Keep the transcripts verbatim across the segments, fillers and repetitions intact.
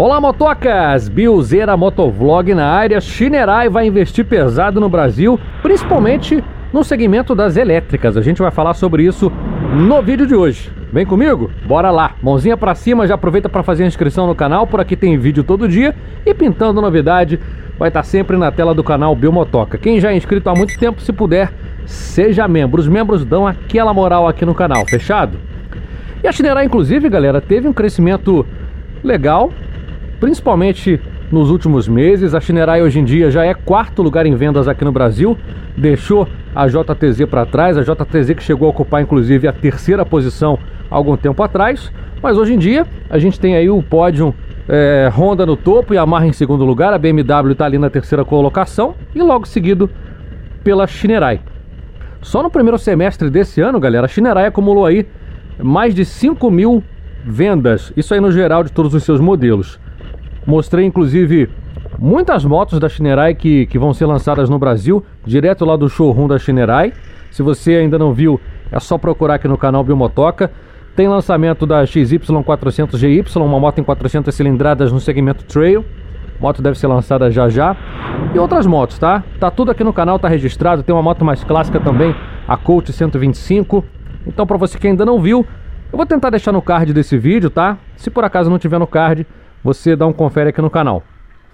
Olá, motocas! Bilzeira Motovlog na área. Shinerai vai investir pesado no Brasil, principalmente no segmento das elétricas. A gente vai falar sobre isso no vídeo de hoje. Vem comigo? Bora lá! Mãozinha pra cima, já aproveita para fazer a inscrição no canal, por aqui tem vídeo todo dia. E pintando novidade, vai estar sempre na tela do canal Bilmotoca. Quem já é inscrito há muito tempo, se puder, seja membro. Os membros dão aquela moral aqui no canal, fechado? E a Shinerai, inclusive, galera, teve um crescimento legal, principalmente nos últimos meses. A Shinerai hoje em dia já é quarto lugar em vendas aqui no Brasil, deixou a J T Z para trás, a J T Z que chegou a ocupar inclusive a terceira posição há algum tempo atrás, mas hoje em dia a gente tem aí o pódio é, Honda no topo e a Yamaha em segundo lugar, a B M W está ali na terceira colocação e logo seguido pela Shinerai. Só no primeiro semestre desse ano, galera, a Shinerai acumulou aí mais de cinco mil vendas, isso aí no geral de todos os seus modelos. Mostrei inclusive muitas motos da Shinerai que, que vão ser lançadas no Brasil, direto lá do showroom da Shinerai. Se você ainda não viu, é só procurar aqui no canal Bilmotoca. Tem lançamento da X Y quatrocentos G Y, uma moto em quatrocentas cilindradas no segmento Trail. A moto deve ser lançada já já. E outras motos, tá? Tá tudo aqui no canal, tá registrado. Tem uma moto mais clássica também, a Colt cento e vinte e cinco. Então, para você que ainda não viu, eu vou tentar deixar no card desse vídeo, tá? Se por acaso não tiver no card, você dá um confere aqui no canal.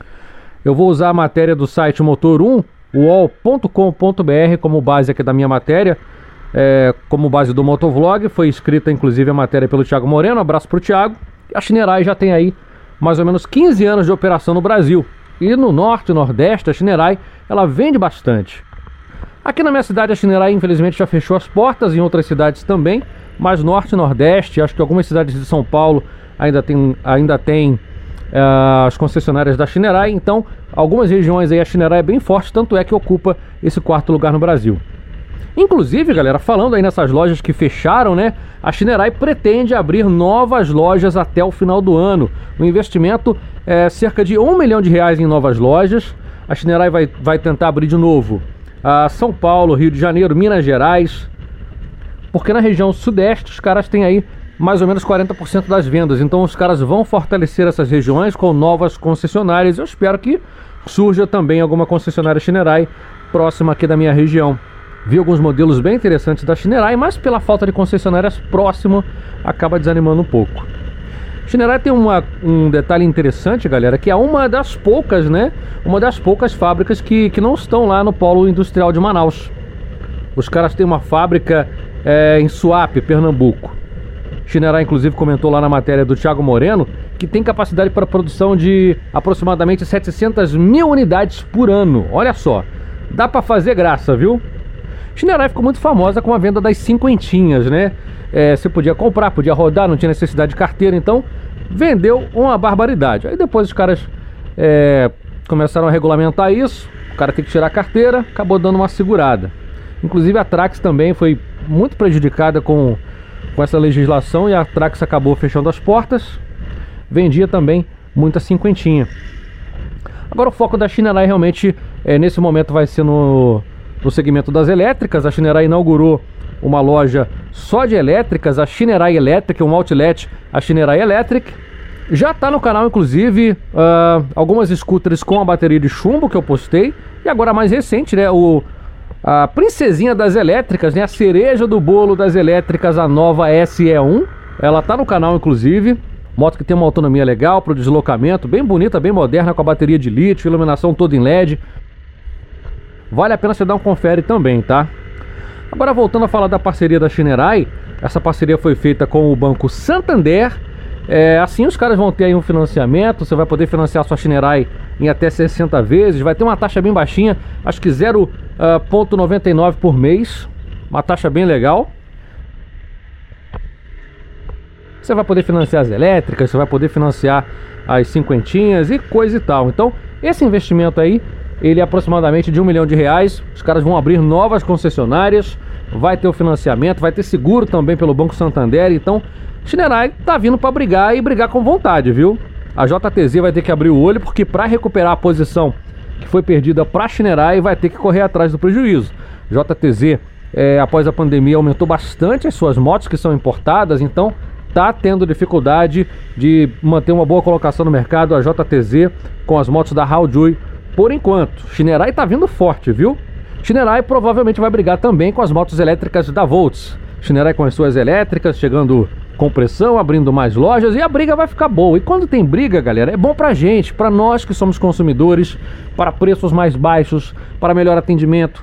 Eu vou usar a matéria do site Motor um, u o l ponto com ponto b r, como base aqui da minha matéria, é, como base do Motovlog. Foi escrita inclusive a matéria pelo Thiago Moreno, abraço pro Thiago. A Shinerai já tem aí mais ou menos quinze anos de operação no Brasil. E no norte e nordeste a Shinerai, ela vende bastante. Aqui na minha cidade a Shinerai infelizmente já fechou as portas, em outras cidades também, mas norte e nordeste, acho que algumas cidades de São Paulo ainda tem, ainda tem Uh, as concessionárias da Shinerai. Então algumas regiões aí a Shinerai é bem forte, tanto é que ocupa esse quarto lugar no Brasil. Inclusive, galera, falando aí nessas lojas que fecharam, né, a Shinerai pretende abrir novas lojas até o final do ano. O investimento é cerca de um milhão de reais em novas lojas. A Shinerai vai, vai tentar abrir de novo uh, São Paulo, Rio de Janeiro, Minas Gerais, porque na região sudeste os caras têm aí mais ou menos quarenta por cento das vendas. Então os caras vão fortalecer essas regiões com novas concessionárias. Eu espero que surja também alguma concessionária Shinerai próxima aqui da minha região. Vi alguns modelos bem interessantes da Shinerai, mas pela falta de concessionárias próximo acaba desanimando um pouco. Shinerai tem uma, um detalhe interessante, galera, que é uma das poucas, né, uma das poucas fábricas que, que não estão lá no polo industrial de Manaus. Os caras têm uma fábrica é, em Suape, Pernambuco. Shinerai inclusive comentou lá na matéria do Thiago Moreno que tem capacidade para produção de aproximadamente setecentas mil unidades por ano. Olha só, dá para fazer graça, viu? Shinerai ficou muito famosa com a venda das cinquentinhas, né? É, você podia comprar, podia rodar, não tinha necessidade de carteira, então vendeu uma barbaridade. Aí depois os caras é, começaram a regulamentar isso, o cara tem que tirar a carteira, acabou dando uma segurada. Inclusive a Trax também foi muito prejudicada com com essa legislação e a Trax acabou fechando as portas. Vendia também muita cinquentinha. Agora o foco da Shinerai realmente é, nesse momento vai ser no, no segmento das elétricas. A Shinerai inaugurou uma loja só de elétricas, a Shinerai Electric, um outlet, a Shinerai Electric. Já está no canal inclusive uh, algumas scooters com a bateria de chumbo que eu postei. E agora mais recente, né, o a princesinha das elétricas, né? A cereja do bolo das elétricas, a nova S E um. Ela tá no canal inclusive. Moto que tem uma autonomia legal para o deslocamento, bem bonita, bem moderna, com a bateria de lítio, iluminação toda em L E D. Vale a pena você dar um confere também, tá? Agora voltando a falar da parceria da Shinerai. Essa parceria foi feita com o Banco Santander. É, assim os caras vão ter aí um financiamento. Você vai poder financiar a sua Shinerai em até sessenta vezes. Vai ter uma taxa bem baixinha, acho que zero vírgula noventa e nove por mês. Uma taxa bem legal. Você vai poder financiar as elétricas, você vai poder financiar as cinquentinhas e coisa e tal. Então esse investimento aí, ele é aproximadamente de um milhão de reais. Os caras vão abrir novas concessionárias, vai ter o financiamento, vai ter seguro também pelo Banco Santander. Então Shinerai tá vindo para brigar e brigar com vontade, viu? A J T Z vai ter que abrir o olho, porque para recuperar a posição que foi perdida para a Shinerai, vai ter que correr atrás do prejuízo. J T Z, é, após a pandemia, aumentou bastante as suas motos que são importadas, então está tendo dificuldade de manter uma boa colocação no mercado, a J T Z, com as motos da Haojue, por enquanto. Shinerai está vindo forte, viu? Shinerai provavelmente vai brigar também com as motos elétricas da Volts. Shinerai com as suas elétricas, chegando com pressão, abrindo mais lojas, e a briga vai ficar boa. E quando tem briga, galera, é bom pra gente, pra nós que somos consumidores, para preços mais baixos, para melhor atendimento,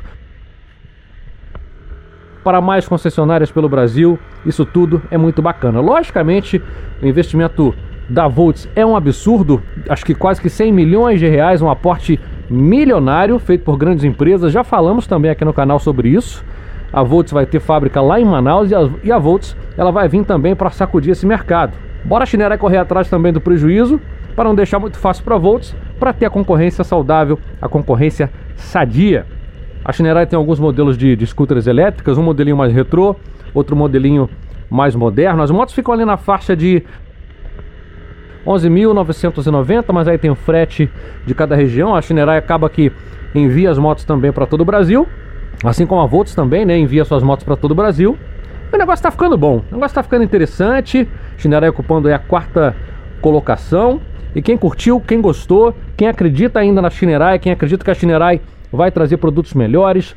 para mais concessionárias pelo Brasil. Isso tudo é muito bacana. Logicamente, o investimento da Volts é um absurdo, acho que quase que cem milhões de reais, um aporte milionário feito por grandes empresas. Já falamos também aqui no canal sobre isso. A Volts vai ter fábrica lá em Manaus e a, e a Volts ela vai vir também para sacudir esse mercado. Bora a Shinerai correr atrás também do prejuízo, para não deixar muito fácil para a Volts, para ter a concorrência saudável, a concorrência sadia. A Shinerai tem alguns modelos de, de scooters elétricas, um modelinho mais retrô, outro modelinho mais moderno. As motos ficam ali na faixa de onze mil novecentos e noventa, mas aí tem o frete de cada região. A Shinerai acaba que envia as motos também para todo o Brasil, assim como a Volts também, né, envia suas motos para todo o Brasil. E o negócio está ficando bom, o negócio está ficando interessante. Shinerai ocupando aí a quarta colocação. E quem curtiu, quem gostou, quem acredita ainda na Shinerai, quem acredita que a Shinerai vai trazer produtos melhores,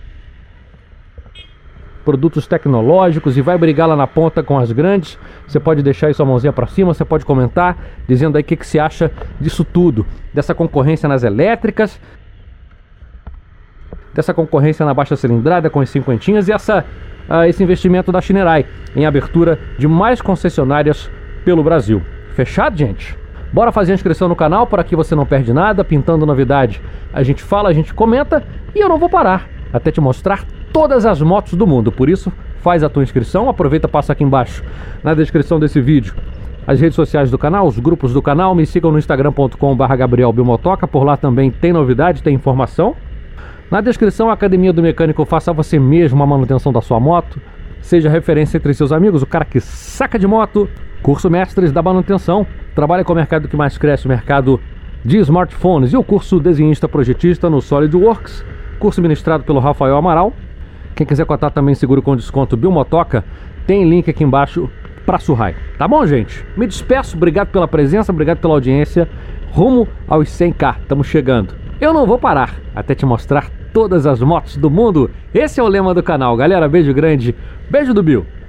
produtos tecnológicos, e vai brigar lá na ponta com as grandes, você pode deixar aí sua mãozinha para cima, você pode comentar dizendo aí o que, que você acha disso tudo, dessa concorrência nas elétricas, dessa concorrência na baixa cilindrada com as cinquentinhas, e essa, uh, esse investimento da Shinerai em abertura de mais concessionárias pelo Brasil. Fechado, gente? Bora fazer a inscrição no canal, por aqui você não perde nada. Pintando novidade, a gente fala, a gente comenta, e eu não vou parar até te mostrar todas as motos do mundo. Por isso, faz a tua inscrição, aproveita, passa aqui embaixo na descrição desse vídeo as redes sociais do canal, os grupos do canal. Me sigam no instagram ponto com barra Gabriel Biomotoca, por lá também tem novidade, tem informação. Na descrição, a Academia do Mecânico, faça você mesmo a manutenção da sua moto, seja referência entre seus amigos, o cara que saca de moto. Curso Mestres da Manutenção, trabalha com o mercado que mais cresce, o mercado de smartphones, e o curso Desenhista Projetista no SolidWorks, curso ministrado pelo Rafael Amaral. Quem quiser cotar também seguro com desconto Biomotoca, tem link aqui embaixo para Surrai. Tá bom, gente? Me despeço, obrigado pela presença, obrigado pela audiência, rumo aos cem K, estamos chegando. Eu não vou parar até te mostrar todas as motos do mundo. Esse é o lema do canal, galera. Beijo grande, beijo do Bill.